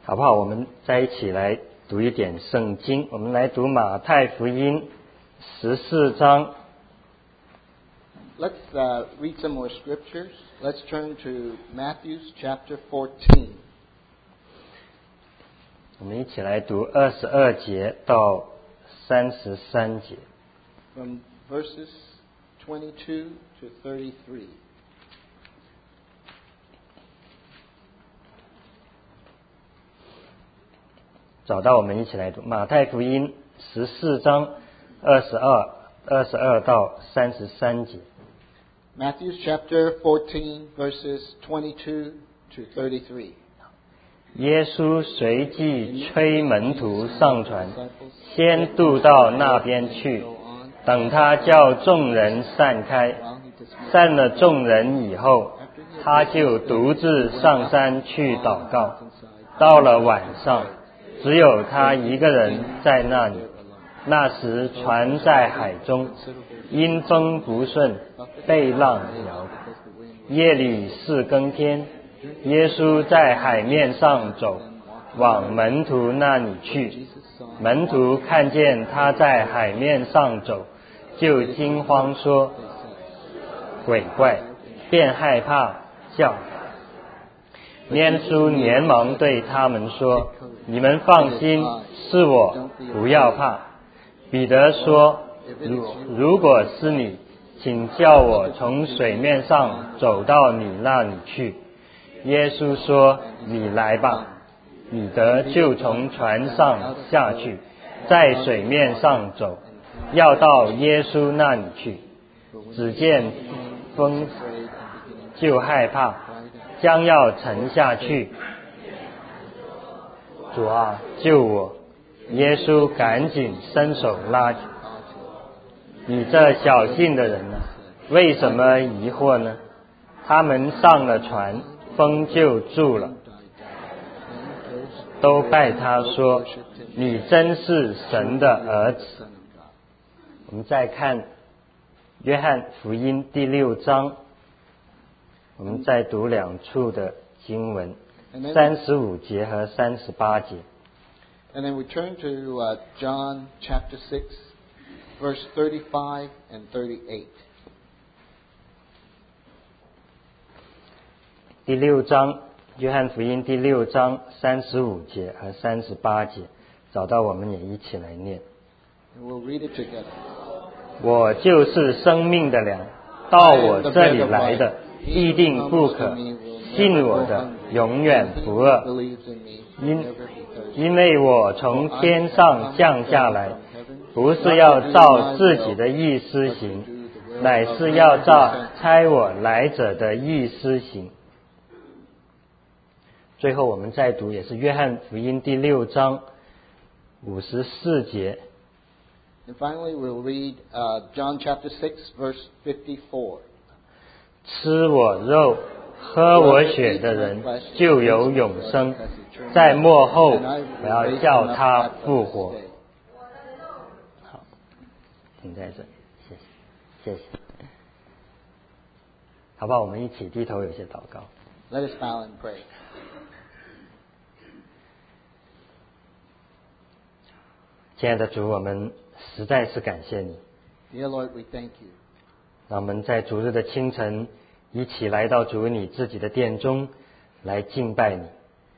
好不好？我们在一起来读一点圣经。我们来读马太福音14章。 Let's read some more scriptures. Let's turn to Matthew chapter 14. 我们一起来读22节到33节。 From verses 22 to 33. 找到我们一起来读马太福音14章22到33节。 Matthew chapter 14 verses 22 to 33. 耶稣随即催门徒上船，先渡到那边去，等他叫众人散开。散了众人以后，他就独自上山去祷告。到了晚上，只有他一个人在那里。那时船在海中，因风不顺，被浪摇。夜里4更天，耶稣在海面上走，往门徒那里去。门徒看见他在海面上走，就惊慌说：鬼怪！便害怕叫。耶稣连忙对他们说：你们放心，是我，不要怕。彼得说：如果是你，请叫我从水面上走到你那里去。耶稣说：你来吧。彼得就从船上下去，在水面上走，要到耶稣那里去。只见风就害怕，将要沉下去。主啊，救我！耶稣赶紧伸手拉住。你这小信的人啊，为什么疑惑呢？他们上了船，风就住了，都拜他说：你真是神的儿子。我们再看约翰福音第6章，我们再读2处的经文，35节和38节。 And then we turn to John chapter 6, verse 35 and 38. 第6章，约翰福音第6章35节和38节，找到我们也一起来念。 And we'll read it together. 我就是生命的粮，到我这里来的，必定不渴；信我的，永远不饿。因为我从天上降下来，不是要照自己的意思行，乃是要照差我来者的意思行。最后我们再读，也是约翰福音第6章54节。 And finally we'll read John chapter 6, verse 54. 吃我肉喝我血的人就有永生，在末后我要叫他复活。好，停在这里，谢谢。好不好？我们一起低头有些祷告。 Let us bow and pray. 亲爱的主，我们实在是感谢你。 Dear Lord, we thank you. 让我们在主日的清晨一起来到主你自己的殿中来敬拜你。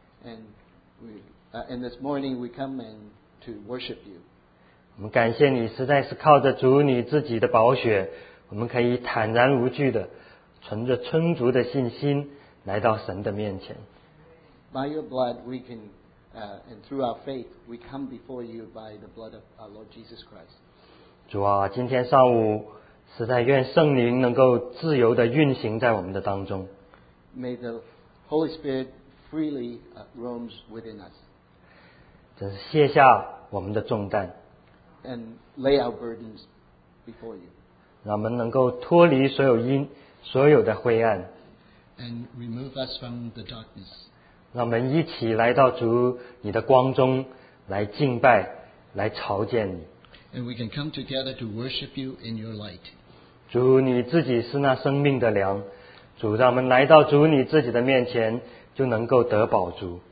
And this morning we come to worship you. 我们感谢你，实在是靠着主你自己的宝血，我们可以坦然无惧的，存着充足的信心来到神的面前。 By your blood we can, and through our faith, we come before you by the blood of our Lord Jesus Christ. 主啊，今天上午实在愿圣灵能够自由的运行在我们的当中。 May the Holy Spirit freely roams within us. 真是卸下我们的重担， And lay our burdens before you. 让我们能够脱离所有的灰暗， And remove us from the darkness. 让我们一起来到主你的光中来敬拜，来朝见你。 And we can come together to worship you in your light. 主你自己是那生命的粮，主让我们来到主你自己的面前，就能够得饱足。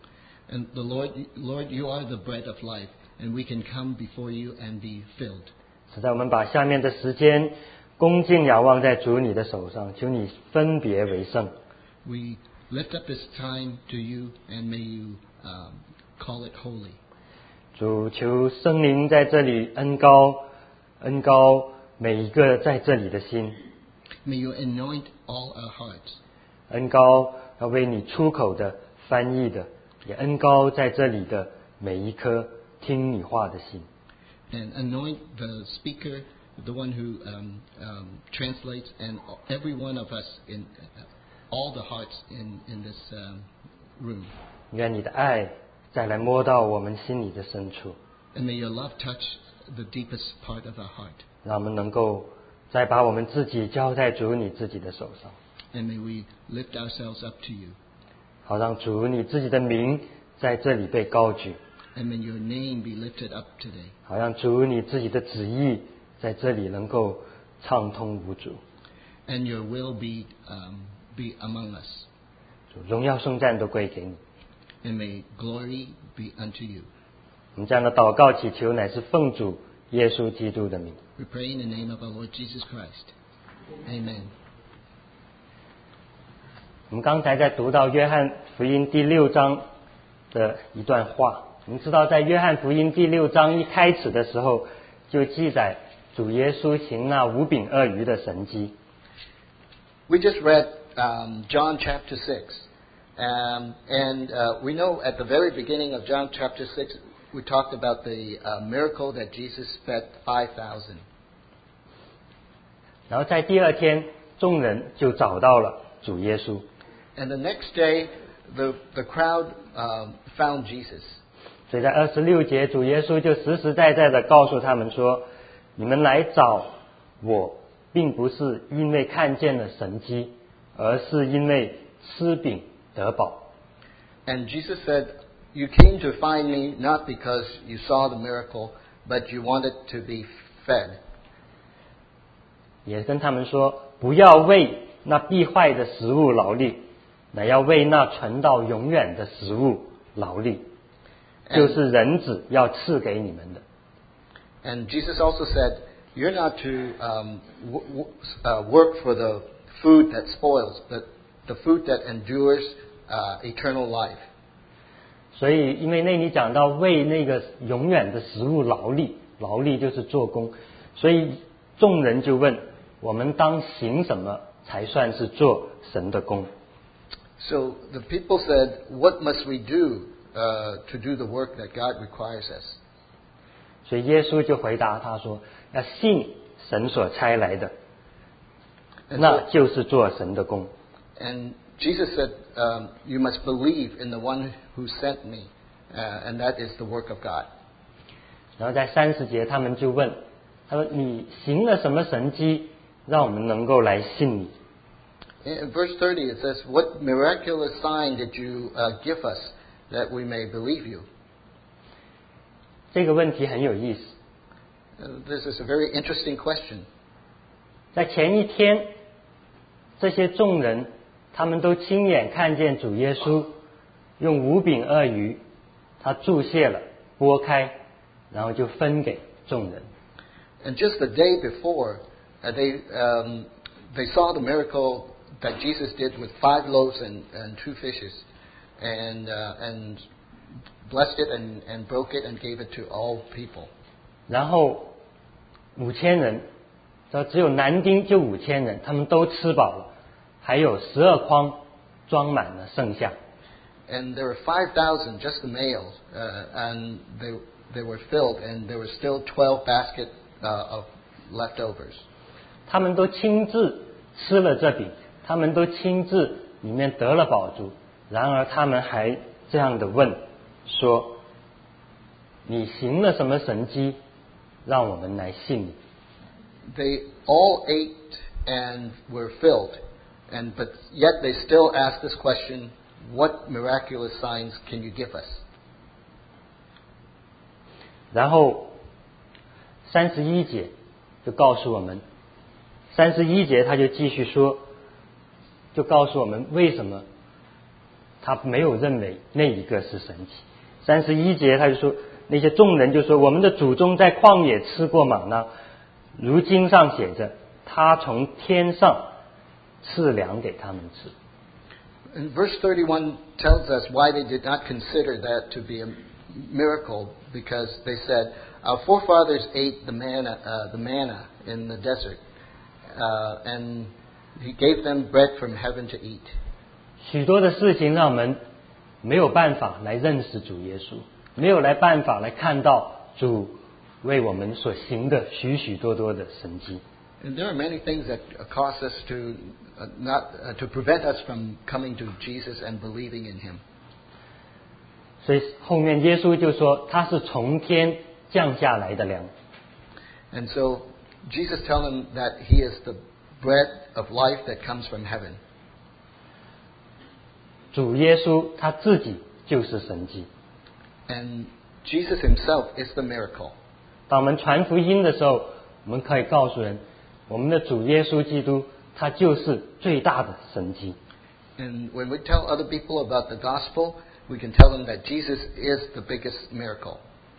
And the Lord, you are the bread of life, and we can come before you and be filled. 实在我们把下面的时间恭敬仰望在主你的手上，求你分别为圣。 We lift up this time to you, and may you call it holy. 主，求圣灵在这里恩膏每一个在这里的心。 May you anoint all our hearts. 恩膏要为你出口的、翻译的，也恩膏在这里的每一颗听你话的心。 And anoint the speaker, the one who translates, and every one of us in all the hearts in this room. 愿你的爱再来摸到我们心里的深处， And may your love touch the deepest part of our heart. 让我们能够再把我们自己交在主你自己的手上， And may we lift ourselves up to you. 好让主你自己的名在这里被高举， And may your name be lifted up today. 好让主你自己的旨意在这里能够畅通无阻。 And your will be among us. 主，荣耀颂赞都归给你。 And may glory be unto you. 我们这样的祷告祈求乃是奉主耶稣基督的名。 We pray in the name of our Lord Jesus Christ. Amen. 我们刚才在读到约翰福音第6章的一段话，我们知道在约翰福音第6章一开始的时候就记载主耶稣行那5饼2鱼的神迹。 We just read John chapter 6. And we know at the very beginning of John chapter 6, we talked about the miracle that Jesus fed 5,000. 然后在第2天，众人就找到了主耶稣。 And the next day, the crowd found Jesus. 所以在26节，主耶稣就实实在在的告诉他们说：“你们来找我，并不是因为看见了神迹，而是因为吃饼得饱。” And Jesus said, "You came to find me not because you saw the miracle, but you wanted to be fed." 也跟他们说，不要为那必坏的食物劳力，乃要为那存到永远的食物劳力，就是人子要赐给你们的。 And Jesus also said, "You're not to work for the food that spoils, but the food that endures eternal life." 所以，因为那里讲到为那个永远的食物劳力，劳力就是做工，所以众人就问：我们当行什么才算是做神的工？ So the people said, "What must we do to do the work that God requires us?" 所以耶稣就回答他说：要信神所差来的，那就是做神的工。 And Jesus said, "You must believe in the one who sent me, and that is the work of God." 然后在30节，他们就问，他说：你行了什么神迹，让我们能够来信你？ In verse 30 it says, "What miraculous sign did you give us that we may believe you?" 这个问题很有意思。 This is a very interesting question. 在前一天，这些众人他们都亲眼看见主耶稣用5饼2鱼，他注谢了，拨开，然后就分给众人。 And just the day before, they saw the miracle that Jesus did with 5 loaves and 2 fishes, and blessed it and broke it and gave it to all people. 然后5000人，只有男丁就5000人，他们都吃饱了，还有12筐装满了剩下。 And there were 5,000, just the males, and they were filled, and there were still 12 baskets of leftovers. 他们都亲自吃了这饼，他们都亲自里面得了饱足。然而他们还这样的问说：你行了什么神迹，让我们来信你？ They all ate and were filled, but yet they still ask this question, "What miraculous signs can you give us?" 然后31节就告诉我们，31节他就继续说，就告诉我们为什么他没有认为那一个是神迹。31节他就说，那些众人就说，我们的祖宗在旷野吃过玛纳，如经上写着，他从天上赐粮给他们吃。 And verse 31 tells us why they did not consider that to be a miracle, because they said, our forefathers ate the manna in the desert, and he gave them bread from heaven to eat. 许多的事情让我们没有办法来认识主耶稣，没有办法来看到主为我们所行的许许多多的神迹。 And there are many things that cause us to to prevent us from coming to Jesus and believing in Him. 所以后面耶稣就说，他是从天降下来的粮。 And so Jesus tells them that He is the bread of life that comes from heaven. 主耶稣他自己就是神迹。 And Jesus Himself is the miracle. 当我们传福音的时候，我们可以告诉人，我们的主耶稣基督他就是最大的神迹。 And when we tell other people about the gospel, we can tell them that Jesus is the biggest miracle.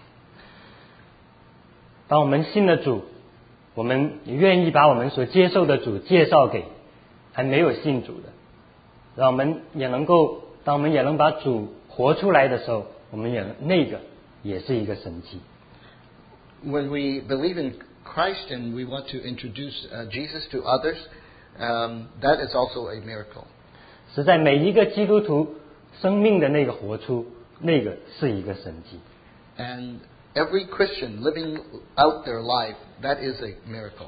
当我们信了主，我们愿意把我们所接受的主介绍给还没有信主的，让我们也能够，当我们也能把主活出来的时候，我们也那个也是一个神迹。 When we believe in Christ and we want to introduce Jesus to others, that is also a miracle. 是在每一个基督徒生命的那个活出，那个是一个神迹。 And every Christian living out their life, that is a miracle.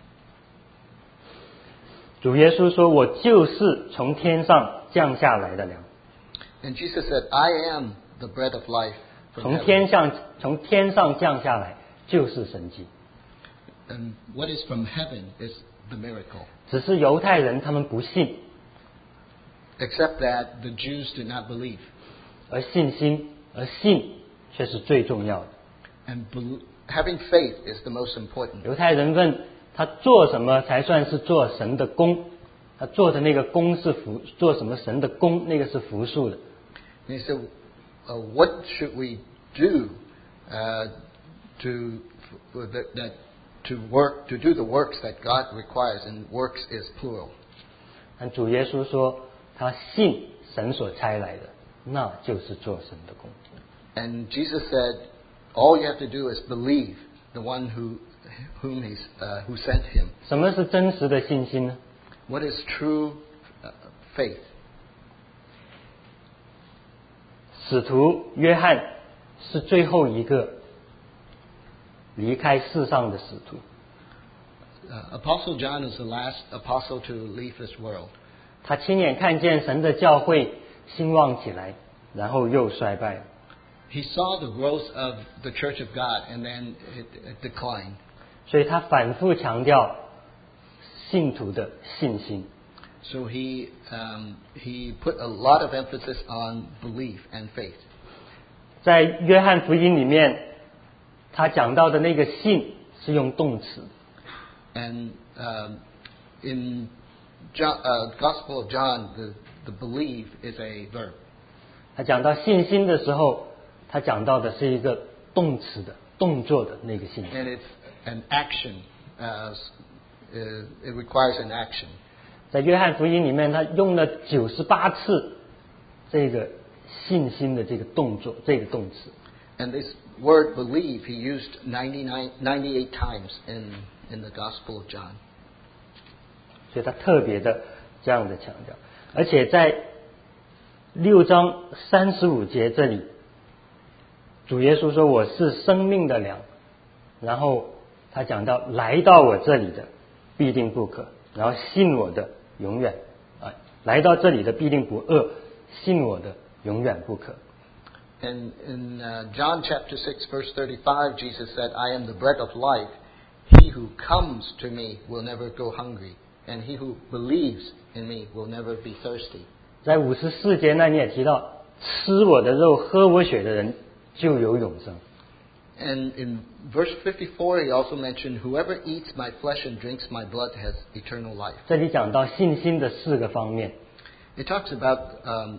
主耶稣说，我就是从天上降下来的粮。 And Jesus said, I am the bread of life from 从 heaven. 天上降下来就是神迹。 And what is from heaven is the miracle. 只是犹太人他们不信， Except that the Jews did not believe. 而信却是最重要的。 And having faith is the most important. 犹太人问他做什么才算是做神的工？他做的那个工是做什么神的工？那个是服数的。 And he said, what should we do to do the works that God requires? And works is plural. 但主耶稣说，他信神所差来的，那就是做神的工。 And Jesus said, all you have to do is believe the one who sent him. 什么是真实的信心呢？ What is true faith? 使徒约翰是最后一个离开世上的使徒。 Apostle John is the last apostle to leave this world. 他亲眼看见神的教会兴旺起来，然后又衰败。 He saw the growth of the Church of God, and then it declined. 所以他反复强调信徒的信心。 So he put a lot of emphasis on belief and faith. 在约翰福音里面，他讲到的那个信是用动词， And in Gospel of John, the believe is a verb. 他讲到信心的时候，他讲到的是一个动词的动作的那个信心。 And it's an action. It requires an action. 在约翰福音里面，他用了98次这个信心的这个动作，这个动词。 And this word believe he used 98 times in the Gospel of John. 所以他特别的这样的强调，而且在6章35节这里，主耶稣说我是生命的粮，然后他讲到来到我这里的必定不渴，然后信我的永远来到这里的必定不饿，信我的永远不渴。 And in John chapter 6 verse 35, Jesus said, I am the bread of life. He who comes to me will never go hungry, and he who believes in me will never be thirsty. 在54节那里也提到，吃我的肉喝我血的人就有永生。 And in verse 54, he also mentioned, whoever eats my flesh and drinks my blood has eternal life. 这里讲到信心的4个方面， It talks about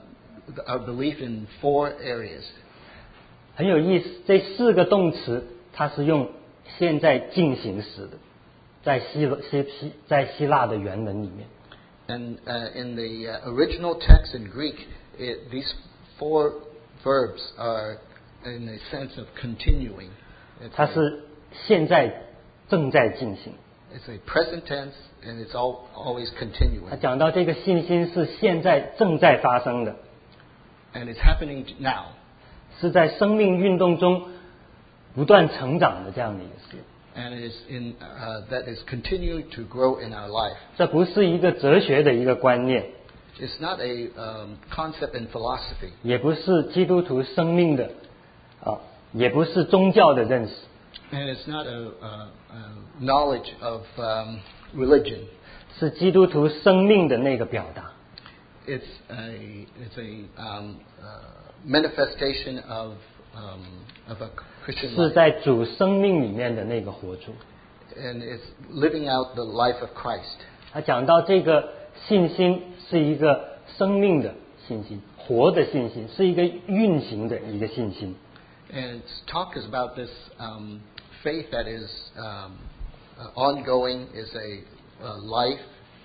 our belief in 4 areas. 很有意思，这4个动词它是用现在进行时的，在希腊的原文里面。 And in the original text in Greek, these 4 verbs are in a sense of continuing. 它是现在正在进行。 It's a present tense, and it's always continuing. 他讲到这个信心是现在正在发生的， And it's happening now. 是在生命运动中不断成长的这样的一个事。 And it is that is continuing to grow in our life. 这不是一个哲学的一个观念， It's not a concept in philosophy. 也不是基督徒生命的也不是宗教的认识， And it's not a knowledge of religion. 是基督徒生命的那个表达。 It's a manifestation of a Christian 是 life. 在主生命里面的那个活出。 And it's living out the life of Christ. 他讲到这个信心是一个生命的信心，活的信心，是一个运行的一个信心。 And its talk is about this faith that is ongoing, is a life.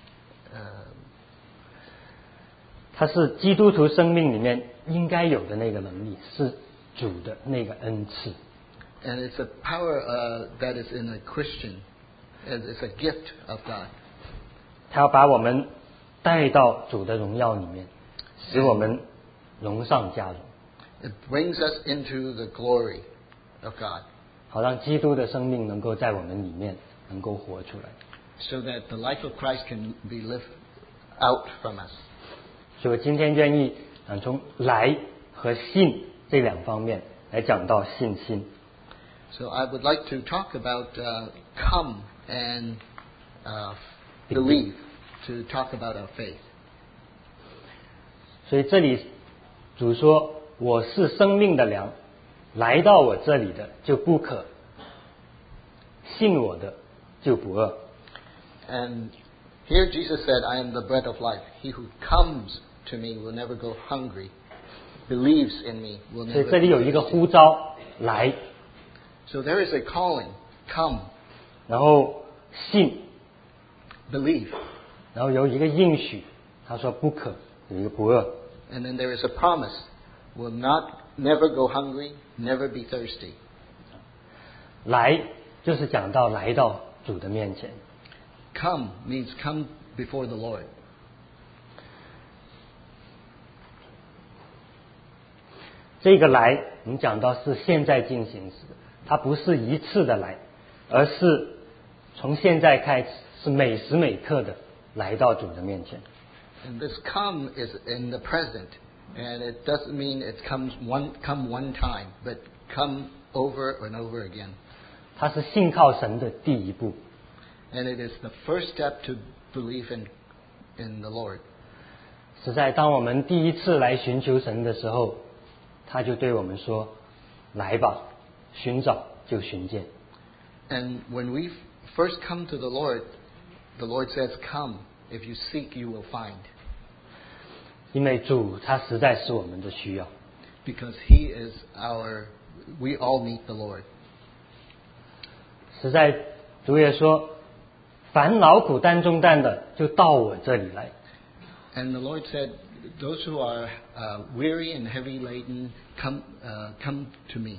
它是基督徒生命里面应该有的那个能力，是主的那个恩赐。 And it's a power that is in a Christian. It's a gift of God. 他要把我们带到主的荣耀里面，使我们荣上加荣， It brings us into the glory of God, 好让基督的生命能够在我们里面能够活出来。 so that the life of Christ can be lived out from us. 所以我今天愿意从来和信这2方面来讲到信心。 So I would like to talk about come and believe, to talk about our faith. 所以这里主说：“我是生命的粮，来到我这里的就不渴，信我的就不饿。” And here Jesus said, I am the bread of life. He who comes to me will never go hungry. Believes in me will 所以 never 这里 be 有一个 thirsty. 呼召来， So there is a calling, come, 然后信， believe. 然后有一个应许，他说不渴，有一个不饿。 And then there is a promise, will never go hungry, never be thirsty. 来就是讲到来到主的面前。 Come means come before the Lord. 这个来，我们讲到是现在进行时，它不是一次的来，而是从现在开始，是每时每刻的来到主的面前。 And this come is in the present. And it doesn't mean it come one time, but come over and over again. 它是信靠神的第一步。 And it is the first step to believe in the Lord. 实在，当我们第一次来寻求神的时候，他就对我们说：“来吧，寻找就寻见。” And when we first come to the Lord says, come. If you seek, you will find. 因为主他实在是我们的需要。 Because He is we all need the Lord. 实在，主也说：“凡劳苦担重担的，就到我这里来。” And the Lord said, those who are weary and heavy laden, come to me.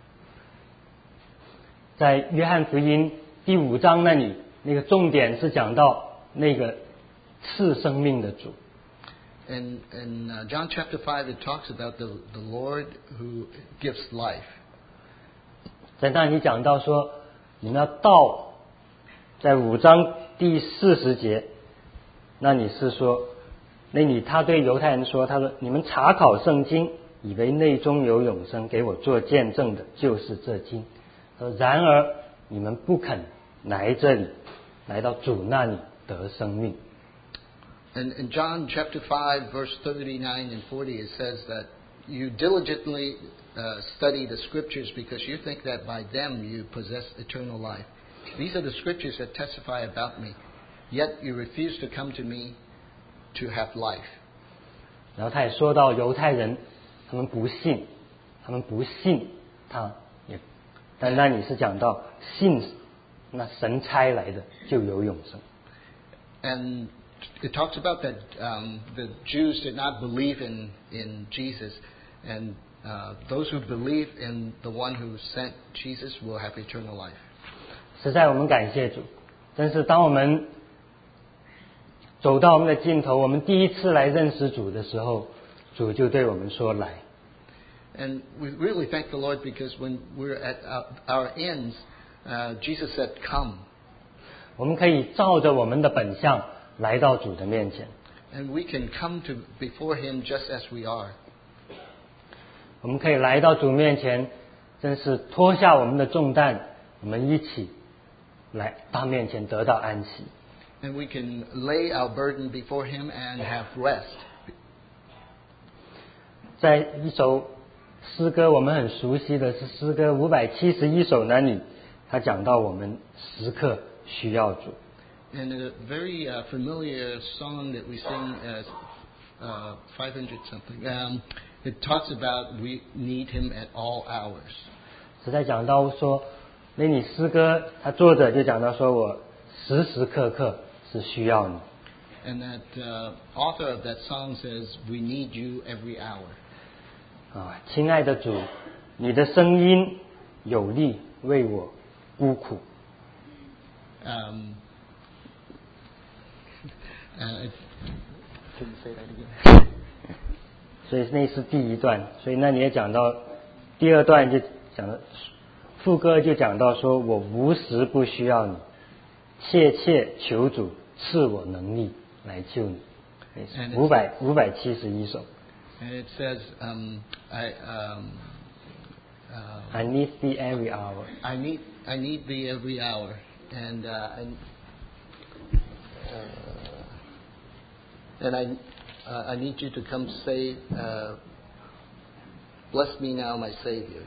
在约翰福音第5章那里，那个重点是讲到那个赐生命的主。 And in John chapter 5, it talks about the Lord who gives life. 在那里讲到说，你们要到，在5章第40节，那里是说，那里他对犹太人说，他说：“你们查考圣经，以为内中有永生，给我做见证的，就是这经。他说然而你们不肯来这里，来到主那里得生命。” And in John chapter 5, verse 39 and 40, it says that you diligently study the scriptures because you think that by them you possess eternal life. These are the scriptures that testify about me. Yet you refuse to come to me to have life. 然后他也说到犹太人他们不信他也，但那里是讲到信那神差来的就有永生。 And it talks about that the Jews did not believe in Jesus, and those who believe in the one who sent Jesus will have eternal life. 实在我们感谢主，真是当我们走到我们的尽头，我们第一次来认识主的时候，主就对我们说来。 And we really thank the Lord because when we're at our ends, Jesus said, "Come." 我们可以照着我们的本相来到主的面前。 And we can come to before Him just as we are. 我们可以来到主面前，真是脱下我们的重担，我们一起来到面前得到安息。 And we can lay our burden before Him and have rest. 在一首诗歌我们很熟悉的是诗歌571首那里，他讲到我们时刻需要主。 And a very familiar song that we sing as 500 something. It talks about we need Him at all hours. 实在讲到说，那你诗歌他作者就讲到说，我时时刻刻是需要你。 And that author of that song says, "We need you every hour." 亲爱的主，你的声音有力为我孤苦。 Can you say that again? 所以那是第一段，所以那你也讲到第二段就讲到副歌就讲到说，我无时不需要你，切切求主赐我能力来救你。571首。 And it says, I need thee every hour. I need thee every hour, and I need you to come say, "Bless me now, my Savior."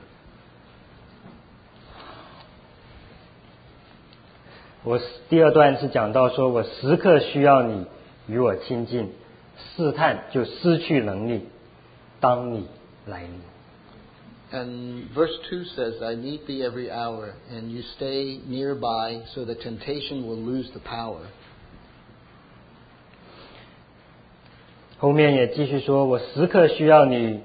我第二段是讲到说，我时刻需要你与我亲近，试探就失去能力，当你来临。 And verse 2 says, "I need thee every hour, and you stay nearby, so the temptation will lose the power." 后面也继续说，我时刻需要你，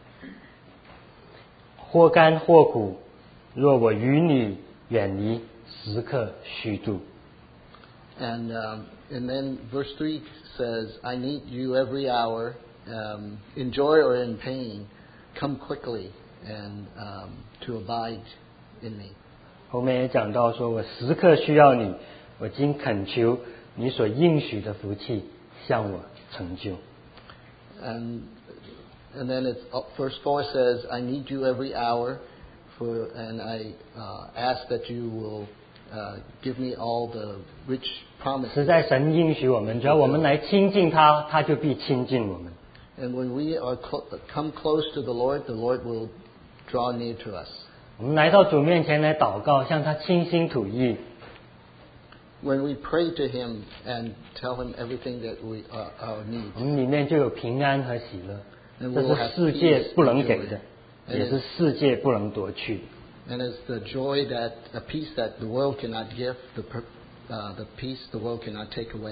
或甘或苦，若我与你远离，时刻虚度。 And then verse 3 says, "I need you every hour, in joy or in pain, come quickly and to abide in me." 后面也讲到说，我时刻需要你，我今恳求你所应许的福气向我成就。 And then verse 4 says, "I need you every hour, and I ask that you will give me all the rich promises." 实在神应许我们，只要我们来亲近他，他就必亲近我们。 And when we come close to the Lord will draw near to us. 我们来到主面前来祷告，向他倾心吐意。 When we pray to Him and tell Him everything that our needs, 我们里面就有平安和喜乐， and 这 we will 是 have 世界 peace 不能 and 给 joy. 的，也是世界不能夺去的。 And it's the joy a peace that the world cannot give, the peace the world cannot take away.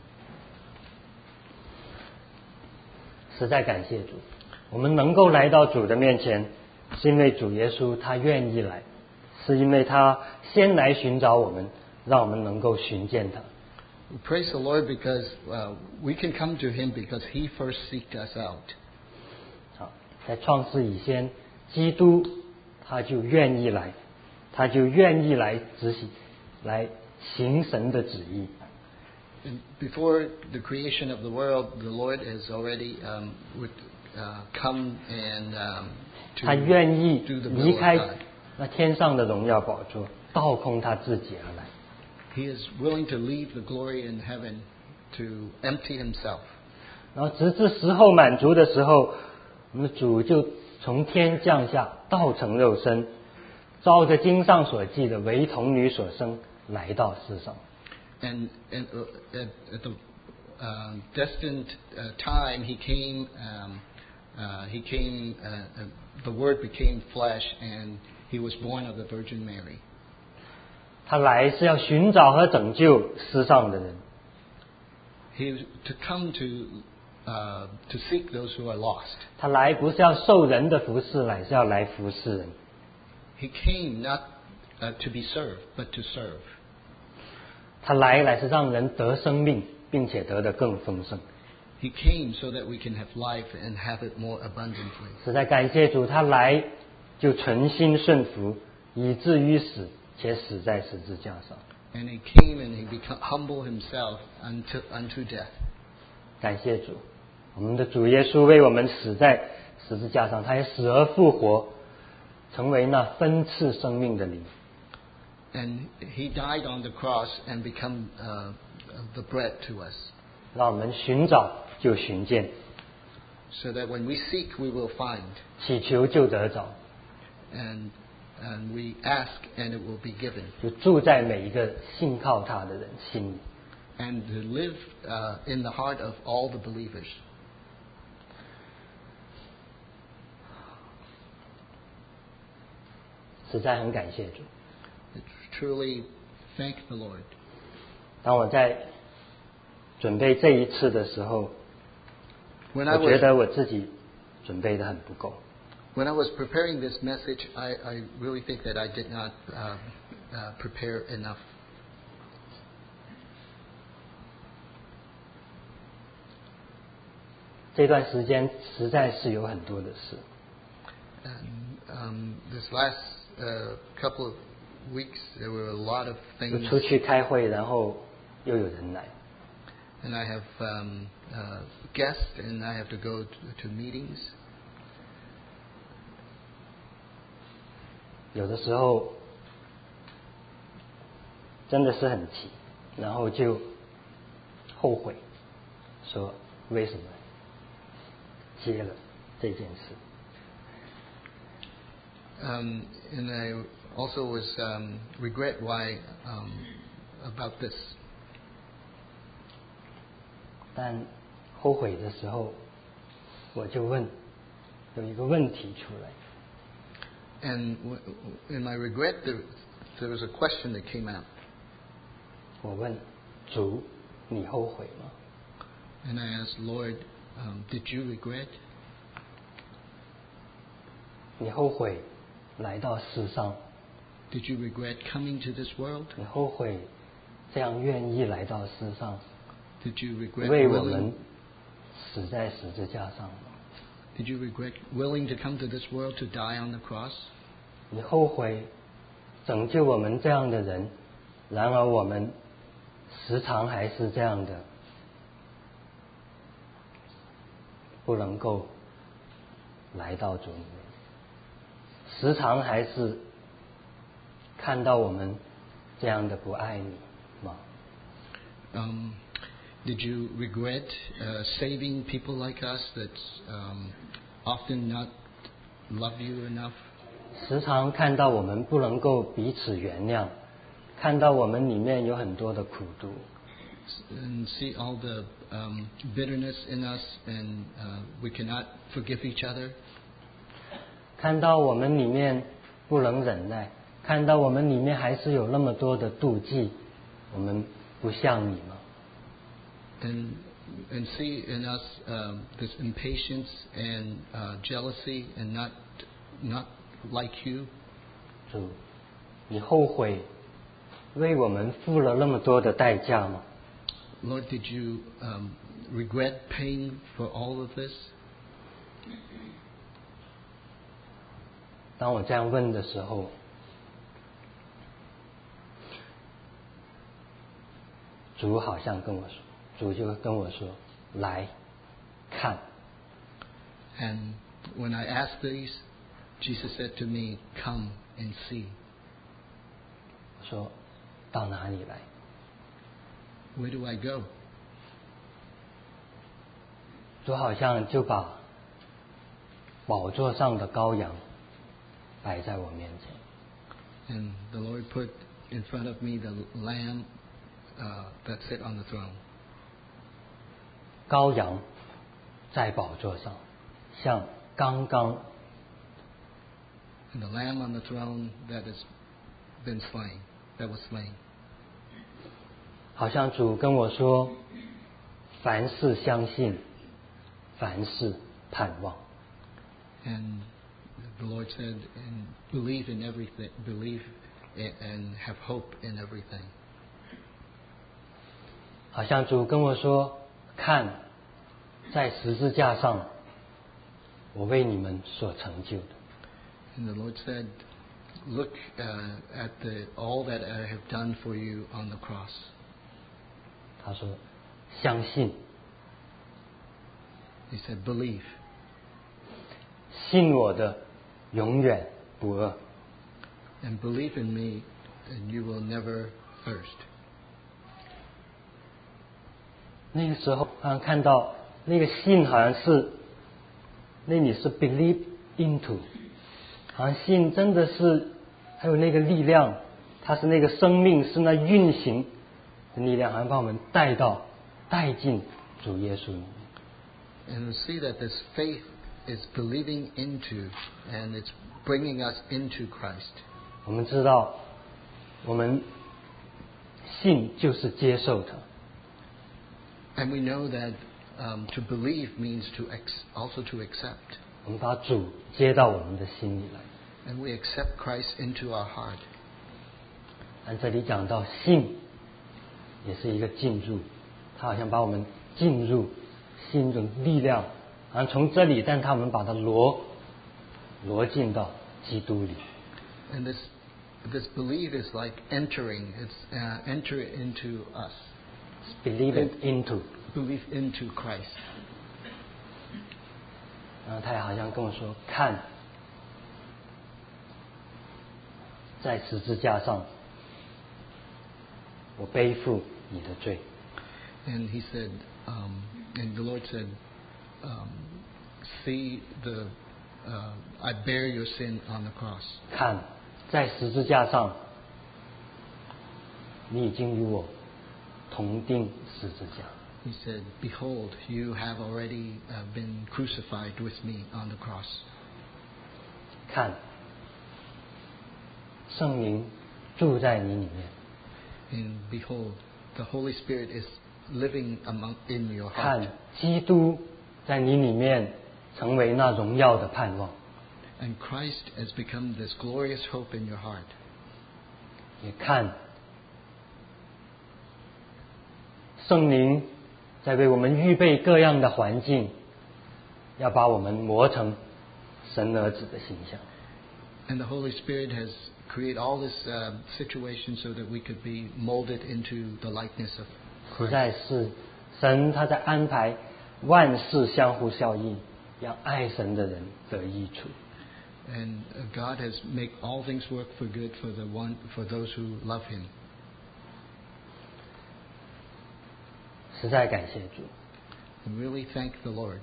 实在感谢主，我们能够来到主的面前，是因为主耶稣他愿意来，是因为他先来寻找我们，让我们能够寻见他。 We praise the Lord because we can come to Him because He first seeked us out. 好，在创世以前，基督他就愿意来，他就愿意来来行神的旨意。 Before the creation of the world, the Lord has already would come and 他愿意 do the 离 will of 开 God. 那天上的荣耀宝座，倒空他自己而来。 He is willing to leave the glory in heaven to empty Himself. 然后直至时候满足的时候，我们主就从天降下，道成肉身，照着经上所记的，为童女所生，来到世上。 And destined time, he came. The Word became flesh, and he was born of the Virgin Mary. 他来是要寻找和拯救世上的人。 He to come to seek those who are lost. 他来不是要受人的服侍，乃是要来服侍人。 He came not to be served, but to serve. 他来乃是让人得生命，并且得得更丰盛。 He came so that we can have life and have it more abundantly. 实在感谢主，他来就存心顺服，以至于死，且死在十字架上。 And he came and he humbled himself unto death. 感谢主，我们的主耶稣为我们死在十字架上，他也死而复活，成为那分赐生命的灵。 And he died on the cross and become the bread to us. 让我们寻找就寻见， So that when we seek, we will find. 祈求就得着， And we ask and it will be given. 就住在每一个信靠他的人心里。 And to live in the heart of all the believers. 实在很感谢主。 Truly thank the Lord. 当我在准备这一次的时候， When I 我觉 was 得我自己准备的很不够。 when I was preparing this message, I really think that I did not prepare enough. 这段时间实在是有很多的事， And this last couple of weeks, there were a lot of 就 things. 出去开会，然后又有人来， And I have guests, and I have to go to meetings. 有的时候真的是很急，然后就后悔，说为什么接了这件事。 And I also was regret why about this. 但后悔的时候，我就问，有一个问题出来， And in my regret, there was a question that came out. 我问主，你后悔吗？ And I asked, Lord, did you regret? 你后悔来到世上， Did you regret coming to this world? 你后悔这样愿意来到世上， Did you regret 为我们死在十字架上吗？ Did you regret willing to come to this world to die on the cross? 你后悔拯救我们这样的人，然而我们时常还是这样的，不能够来到主里面，时常还是看到我们这样的不爱你吗？ Did you regret saving people like us that often not love you enough? 时常看到我们不能够彼此原谅，看到我们里面有很多的苦毒， And see all the bitterness in us, and we cannot forgive each other. 看到我们里面不能忍耐，看到我们里面还是有那么多的妒忌，我们不像你吗？ And see in us this impatience and jealousy, and not like you. 主，你后悔为我们付了那么多的代价吗？ Lord, did you regret paying for all of this? 当我这样问的时候，主好像跟我说，主就跟我说：“来看。” And when I asked these, Jesus said to me, "Come and see." 我说：“到哪里来？” Where do I go? 主好像就把宝座上的羔羊摆在我面前。 And the Lord put in front of me the Lamb that sat on the throne. 羔羊在宝座上，像刚刚 And the Lamb on the throne that has been slain, that was slain. 好像主跟我说，凡事相信，凡事盼望。 And the Lord said, and believe in everything, believe and have hope in everything. 好像主跟我说，看，在十字架上，我为你们所成就的。 And the Lord said, look at all that I have done for you on the cross. 他说，相信， He said, believe. 信我的，永远不饿。 And believe in me, and you will never thirst. 那个时候，好像看到那个信，好像是，那里是 believe into， 好像信真的是，还有那个力量，它是那个生命，是那运行的力量，好像把我们带进主耶稣里面。 And we see that this faith is believing into, and it's bringing us into Christ. 我们知道，我们信就是接受它。 And we know that to believe means also to accept. 我们把主接到我们的心里来。 And we accept Christ into our heart. 按这里讲到信，也是一个进入，他好像把我们进入心中力量，好像从这里，但他们把它挪进到基督里。 And this belief is like entering. It's enter into us. Believe it into， Believe into Christ. 然后他也好像跟我说，看，在十字架上，我背负你的罪。 And he said, and the Lord said, see I bear your sin on the cross. 看，在十字架上，你已经与我同钉十字架。 He said, behold, you have already been crucified with me on the cross. 看，圣灵住在你里面。 And behold, the Holy Spirit is living in your heart. 看，基督在你里面成为那荣耀的盼望。 And Christ has become this glorious hope in your heart. 也看，圣灵在为我们预备各样的环境，要把我们磨成神儿子的形象。 And the Holy Spirit has created all this situation so that we could be molded into the likeness of 实 Christ. 在是神他在安排万事相互效应，让爱神的人得益处。 And God has made all things work for good for those who love Him. 实在感谢主， And really thank the Lord.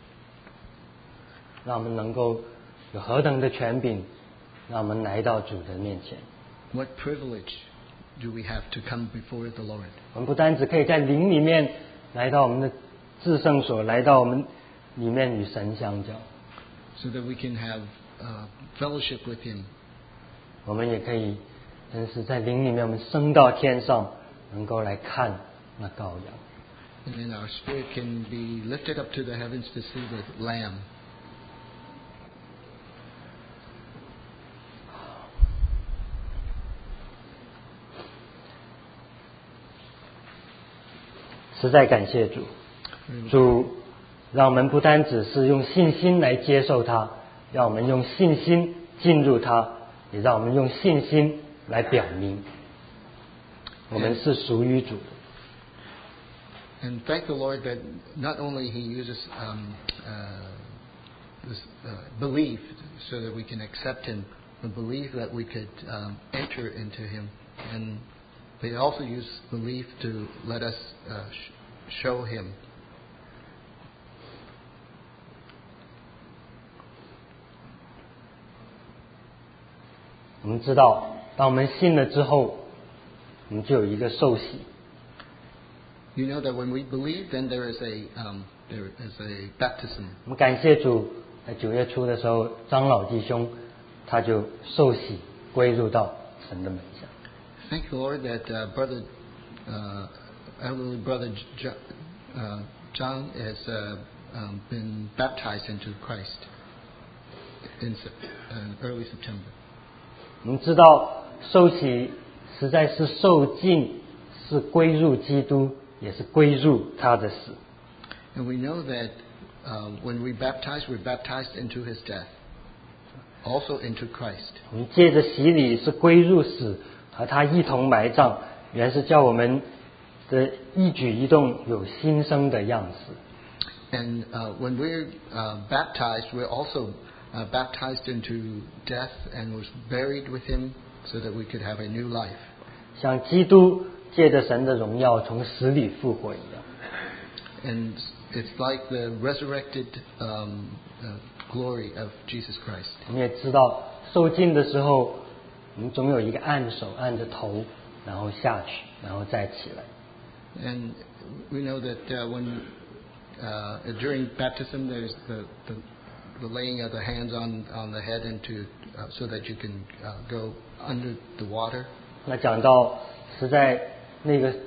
让我们能够有何等的权柄，让我们来到主的面前。 What privilege do we have to come before the Lord? 我们不单只可以在灵里面来到我们的至圣所，来到我们里面与神相交， So that we can have fellowship with Him. 我们也可以真是在灵里面，我们升到天上，能够来看那羔羊。 And then our spirit can be lifted up to the heavens to see the Lamb. 实在感谢主，主让我们不单只是用信心来接受它，让我们用信心进入它，也让我们用信心来表明我们是属于主的。 And thank the Lord that not only He uses this belief so that we can accept Him, but believe that we could enter into Him. And they also use belief to let us show Him. 我们知道，当我们信了之后，我们就有一个受洗。 You know that when we believe, then there is a baptism. 我们感谢主，在9月初的时候，张老弟兄他就受洗归入到神的门下。 Thank the Lord that elderly brother John has been baptized into Christ in early September. 我们知道受洗实在是受浸，是归入基督，也是归入他的死。 And we know that when we baptize, we're baptized into His death, also into Christ. 我们借着洗礼是归入死，和他一同埋葬，原是叫我们的一举一动有新生的样式。 And when we're baptized, we're also baptized into death and was buried with Him so that we could have a new life. 像基督借着神的荣耀从死里复活一样。 And it's like the resurrected glory of Jesus Christ. 我们也知道受浸的时候，我们总有一个按手按着头，然后下去，然后再起来。 And we know that when during baptism, there's the laying of the hands on the head and so that you can go under the water. 那讲到实在那个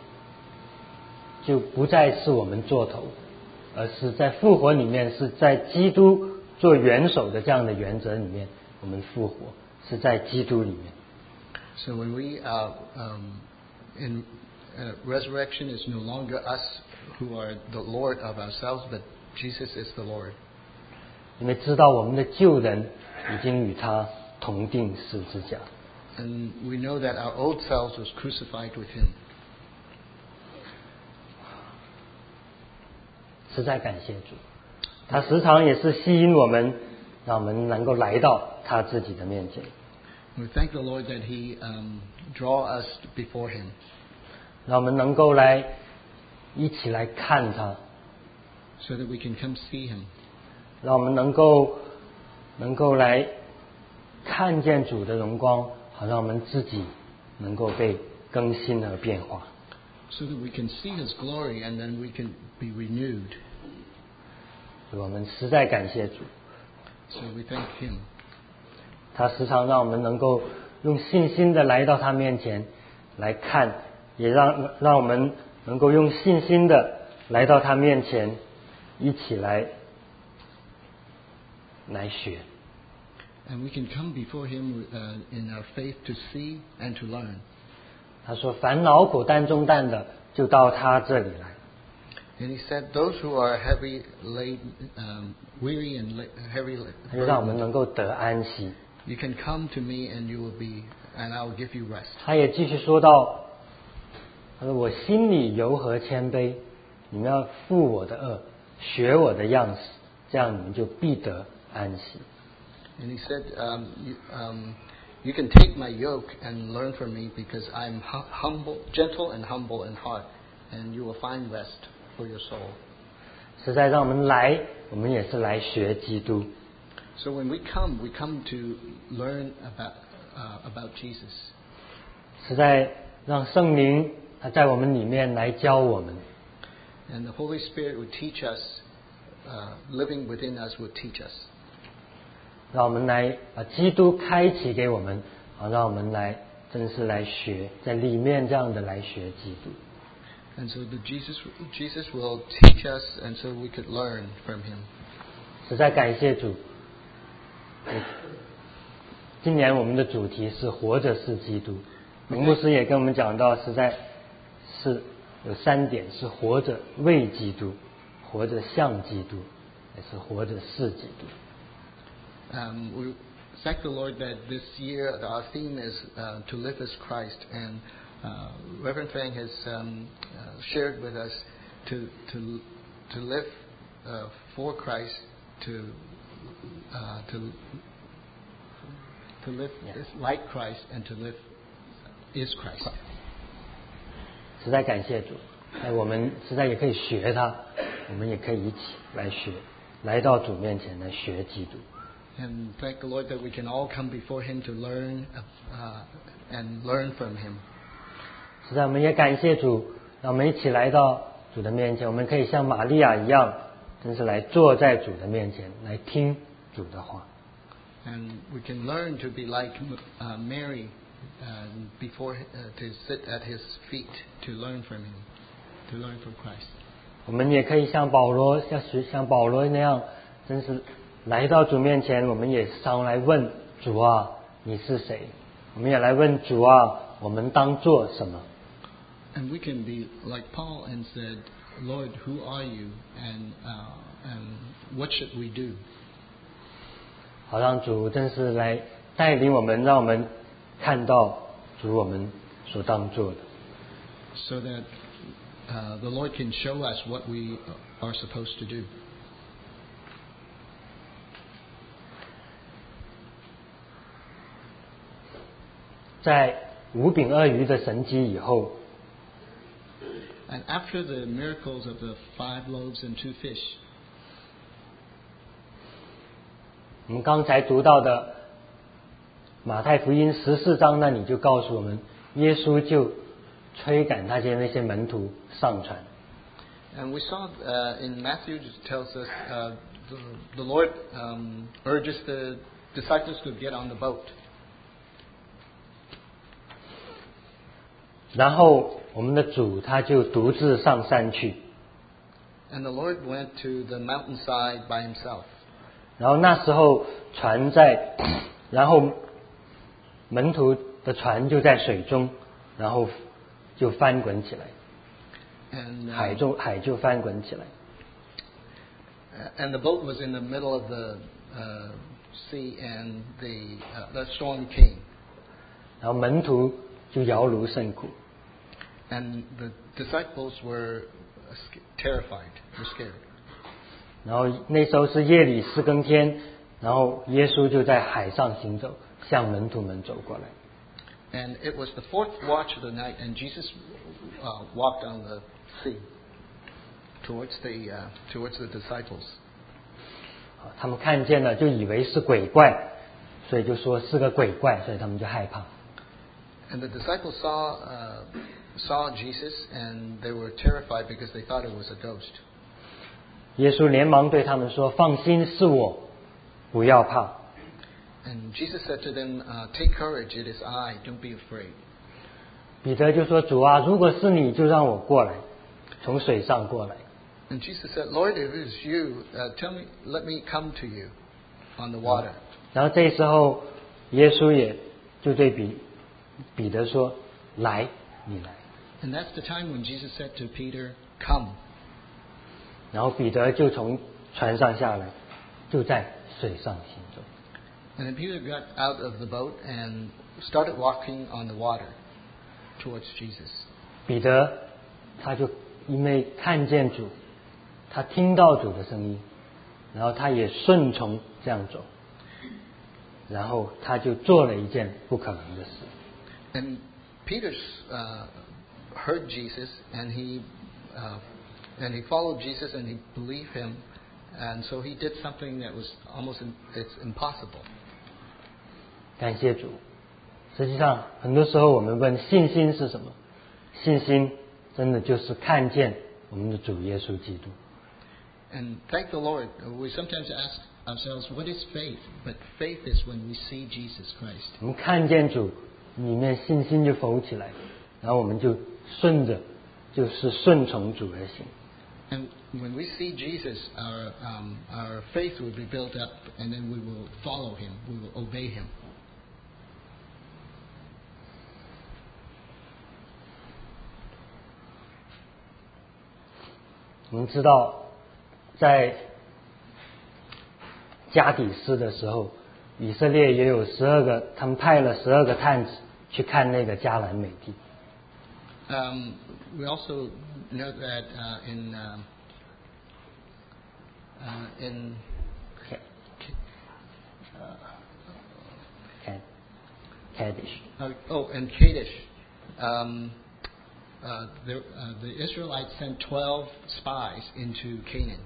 就不再是我们做头，而是在复活里面，是在基督做元首的这样的原则里面，我们复活是在基督里面。 So when we in resurrection, it's no longer us who are the Lord of ourselves, but Jesus is the Lord. 因为知道我们的旧人已经与他同定十字架。 And we know that our old selves was crucified with Him. 实在感谢主，他时常也是吸引我们，让我们能够来到他自己的面前。 We thank the Lord that He draw us before Him. 让我们能够一起来看他， so that we can come see Him. 让我们能够来看见主的荣光，好让我们自己能够被更新和变化。 So that we can see His glory and then we can be renewed. 我们实在感谢主， So we thank Him. 他时常让我们能够用信心的来到他面前来看，也让我们能够用信心的来到他面前，一起来学。 And we can come before Him in our faith to see and to learn. 他说：“凡劳苦担重担的，就到他这里来。” And He said, "Those who are heavy laden, weary and heavy 他就让我们 burdened, 能够得安息。 you can come to Me, and and I will give you rest." 他也继续说到：“他说我心里柔和谦卑，你们要负我的恶，学我的样式，这样你们就必得安息。” And He said, "You can take my yoke and learn from Me, because I'm gentle and humble in heart, and you will find rest for your soul." 实在让我们来，我们也是来学基督。 So when we come to learn about Jesus. 实在让圣灵他在我们里面来教我们。 And the Holy Spirit would teach us, living within us would teach us. 让我们来把基督开启给我们，好让我们真是来学，在里面这样的来学基督。 And so Jesus will teach us, and so we could learn from Him. 实在感谢主。今年我们的主题是活着是基督。牧师也跟我们讲到，实在是有3点：是活着为基督，活着像基督，也是活着是基督。 We thank the Lord that this year our theme is to live as Christ, and Reverend Fang has shared with us to live for Christ, to live like Christ, and to live is Christ. 实在感谢主，我们实在也可以学他，我们也可以一起来学，来到主面前来学基督。 And thank the Lord that we can all come before Him to learn and learn from Him. 实在我们也感谢主， 让我们一起来到主的面前，我们可以像玛利亚一样，真是来坐在主的面前，来听主的话。 And we can learn to be like Mary before to sit at his feet to learn from him, to learn from Christ. 我们也可以像保罗那样，真是来到主面前，我们也常来问主啊，你是谁？我们也来问主啊，我们当做什么？ And we can be like Paul and said, Lord, who are you? And what should we do? 好让主真是来带领我们，让我们看到主我们所当做的。 So that the Lord can show us what we are supposed to do. 在5饼2鱼的神迹以后， And after the miracles of the 5 loaves and 2 fish, 我们刚才读到的马太福音14章那里就告诉我们，耶稣就催赶那些门徒上船。 and we saw in Matthew it tells us the Lord urges the disciples to get on the boat. 然后我们的主他就独自上山去， And the Lord went to the mountainside by himself. 然后那时候船在，然后门徒的船就在水中，然后就翻滚起来， And 海就翻滚起来。 and the boat was in the middle of the sea, and the storm came. 然后门徒就摇橹甚苦， And the disciples were terrified, were scared. 然后那时候是夜里4更天，然后耶稣就在海上行走，向门徒们走过来。 And it was the 4th watch of the night, and Jesus walked on the sea towards the disciples. 他们看见了，就以为是鬼怪，所以就说是个鬼怪，所以他们就害怕。 And the disciples saw Jesus, and they were terrified because they thought it was a ghost. 耶稣连忙对他们说：“放心，是我，不要怕。” And Jesus said to them, "Take courage, it is I. Don't be afraid." 彼得就说：“主啊，如果是你，就让我过来，从水上过来。” And Jesus said, "Lord, if it is you, let me come to you on the water." 然后这时候，耶稣也就对彼得说：“来，你来。” And that's the time when Jesus said to Peter, "Come." 然后彼得就从船上下来，就在水上行走。 And then Peter got out of the boat and started walking on the water towards Jesus. 彼得他就因为看见主，他听到主的声音，然后他也顺从这样走，然后他就做了一件不可能的事。 And Peter heard Jesus, and he followed Jesus, and he believed him, and so he did something that was it's impossible. 感谢主。实际上，很多时候我们问信心是什么？信心真的就是看见我们的主耶稣基督。 And thank the Lord. We sometimes ask ourselves, what is faith? But faith is when we see Jesus Christ. 我们看见主，里面信心就浮起来，然后我们就就是顺从主而行。 And when we see Jesus, our faith will be built up, and then we will follow him. We will obey him. 我们知道，在加底斯的时候，以色列也有12个，他们派了12个探子去看那个迦南美地。 We also know that in Kadesh。 in Kadesh, the Israelites sent 12 spies into Canaan.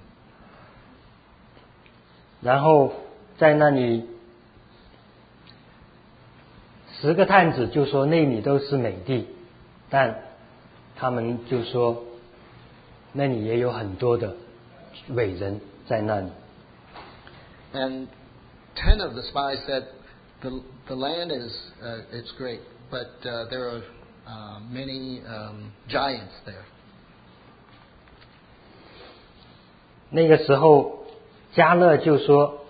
然后在那里10个探子就说那里都是美地，但他们就说，那里也有很多的伟人在那里。 And 10 of the spies said, the land is it's great, but there are many giants there. 那个时候，迦勒就说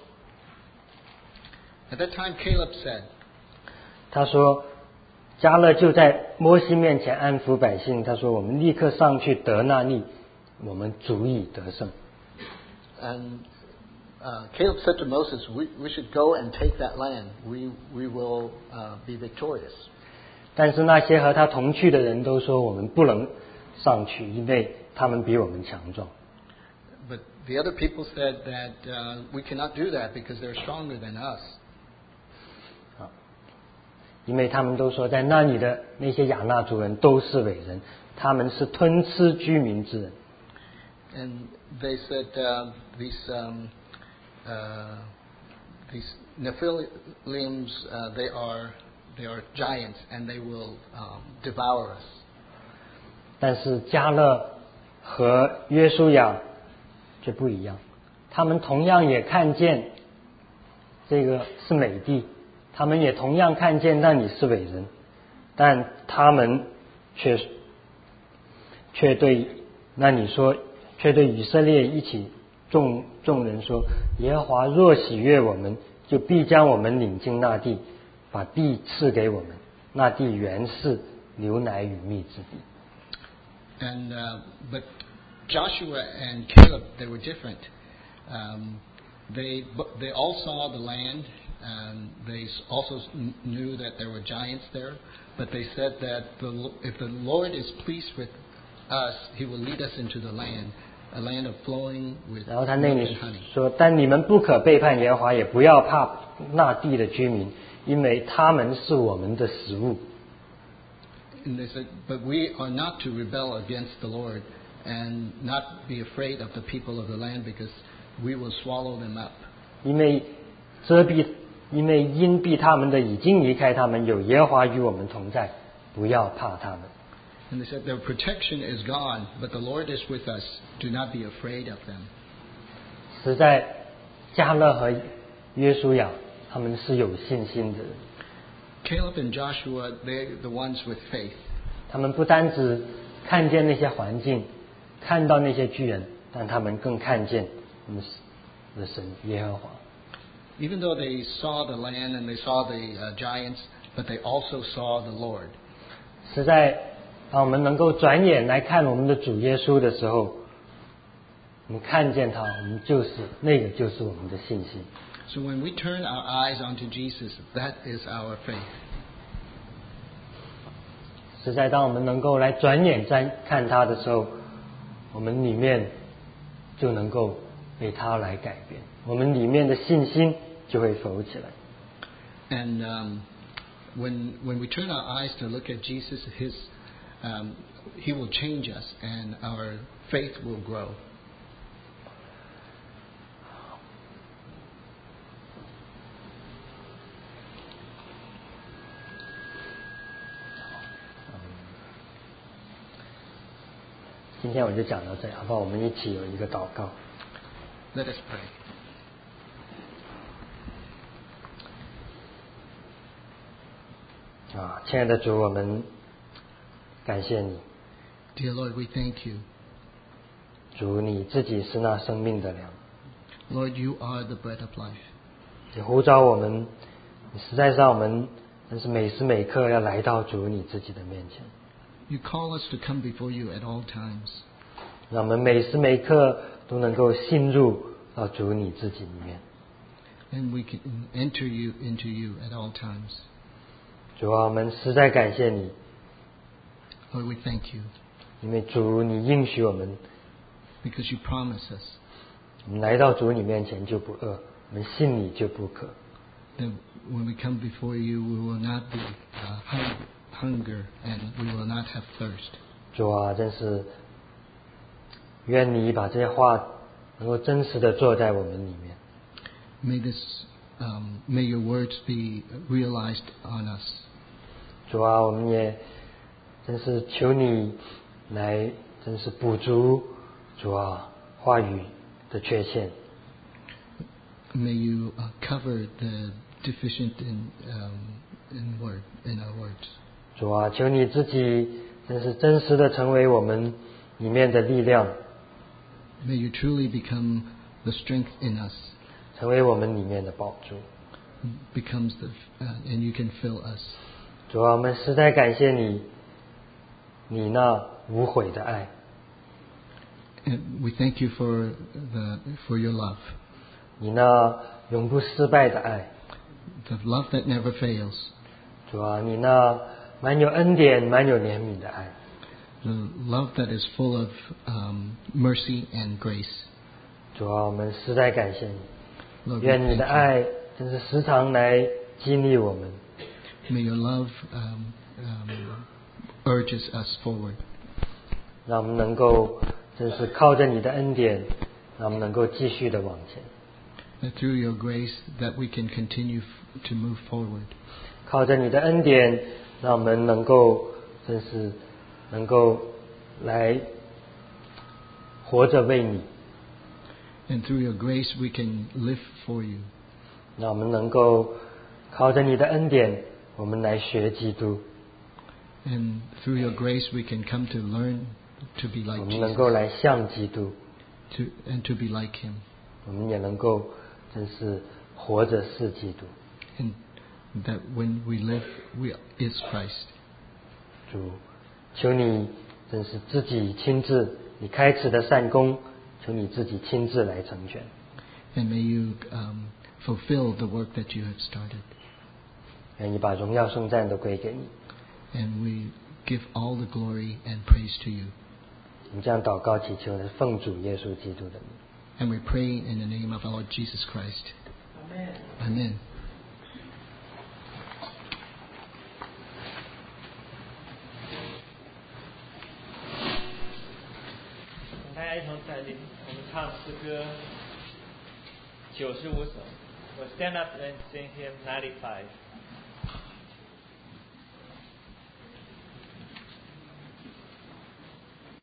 At that time, Caleb said, 他说，迦勒就在摩西面前安抚百姓，他说：“我们立刻上去得那地，我们足以得胜。” and Caleb said to Moses, we should go and take that land. We will be victorious. 但是那些和他同去的人都说：“我们不能上去，因为他们比我们强壮。” But the other people said that we cannot do that because they're stronger than us. 因为他们都说，在那里的那些亚纳族人都是伟人，他们是吞吃居民之人。 And they said these Nephilims, they are giants, and they will devour us. 但是迦勒和约书亚却不一样，他们同样也看见这个是美地，他们也同样看见那里是伟人，但他们却对那里说，却对以色列一起众人说：耶和华若喜悦我们，就必将我们领进那地，把地赐给我们。那地原是流奶与蜜之地。 And but Joshua and Caleb, they were different. They all saw the land. They also knew that there were giants there. But they said that if the Lord is pleased with us, He will lead us into the land, a land of flowing with milk and honey. 然后他那里说：但你们不可背叛耶和华，也不要怕那地的居民，因为他们是我们的食物。 And they said, but we are not to rebel against the Lord and not be afraid of the people of the land because we will swallow them up. 因为因避他们的已经离开他们，有耶和华与我们同在，不要怕他们。 And they said, their protection is gone, but the Lord is with us. Do not be afraid of them. 实在迦勒和约书亚他们是有信心的人。 Caleb and Joshua, they're the ones with faith. 他们不单只看见那些环境，看到那些巨人，但他们更看见我们的神耶和华。 Even though they saw the land and they saw the giants, but they also saw the Lord. 实在，当我们能够转眼来看我们的主耶稣的时候，我们看见他，我们就是我们的信心。 So when we turn our eyes onto Jesus, that is our faith. 实在，当我们能够来转眼再看他的时候，我们里面就能够被他来改变，我们里面的信心就会浮起来。 And when we turn our eyes to look at Jesus, He will change us, and our faith will grow. 今天我就讲到这里，好不好？我们一起有一个祷告。Let us pray. 亲爱的主，我们感谢你。Dear Lord, we thank you. 主，你自己是那生命的粮。Lord, you are the bread of life. 你呼召我们，你实在让我们，但是每时每刻要来到主你自己的面前。You call us to come before you at all times. 让我们每时每刻都能够进入到主你自己里面。And we can enter you into you at all times. 主啊，我们实在感谢你。Lord, we thank you. 因为主你应许我们。Because you promise us. 我们来到主你面前就不饿，我们信你就不渴。That when we come before you, we will not be hunger, and we will not have thirst. 主啊，真是愿你把这些话能够真实的做在我们里面。May your words be realized on us. 主啊，我们也真是求你来真是补足主啊话语的缺陷。 May you cover the deficient in our words. 主啊，求你自己真是真实的成为我们里面的力量， May you truly become the strength in us, 成为我们里面的宝珠。 becomes and you can fill us. 主啊，我们实在感谢你，你那无悔的爱。 And we thank you for your love, 你那永不失败的爱。 the love that never fails, 主啊，你那满有恩典、满有怜悯的爱。 the love that is full of mercy and grace. 主啊，我们实在感谢你， Lord, we 愿你的 thank 爱真是时常来激励我们， you. May your love urges us forward. 让我们能够真是靠着你的恩典，让我们能够继续的往前。 That through your grace that we can continue to move forward. 靠着你的恩典，让我们能够真是能够来活着为你， And through your grace we can live for you. 让我们能够靠着你的恩典，我们来学基督， And through your grace we can come to learn to be 我 like 们能够 Jesus, 来像基督， and to be like him. 我们也能够真是活着是基督。 And that when we live, we is Christ. 主，求你真是自己亲自，你开始的善功，求你自己亲自来成全。 And may you fulfill the work that you have started. 愿你把荣耀颂赞都归给你。 And we give all the glory and praise to you. 我们这样祷告祈求的，奉主耶稣基督的名。 And we pray in the name of our Lord Jesus Christ. Amen. 大家一同站立，我们唱诗歌95首。We'll stand up and sing hymn 95.